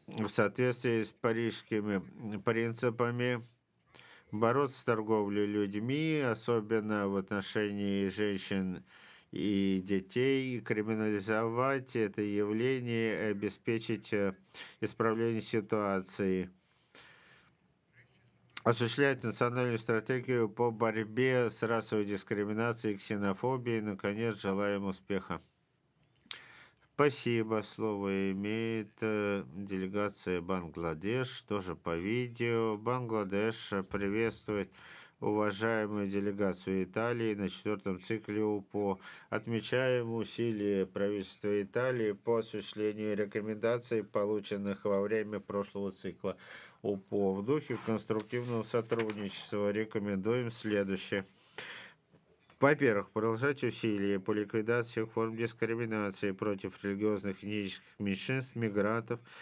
в соответствии с парижскими принципами, бороться с торговлей людьми, особенно в отношении женщин и детей, криминализовать это явление и обеспечить исправление ситуации, осуществлять национальную стратегию по борьбе с расовой дискриминацией и ксенофобией. Наконец, желаем успеха. Спасибо. Слово имеет делегация Бангладеш, тоже по видео. Бангладеш приветствует уважаемую делегацию Италии на четвертом цикле УПО. Отмечаем усилия правительства Италии по осуществлению рекомендаций, полученных во время прошлого цикла УПО. В духе конструктивного сотрудничества рекомендуем следующее. Во-первых, продолжать усилия по ликвидации всех форм дискриминации против религиозных и этнических меньшинств, мигрантов,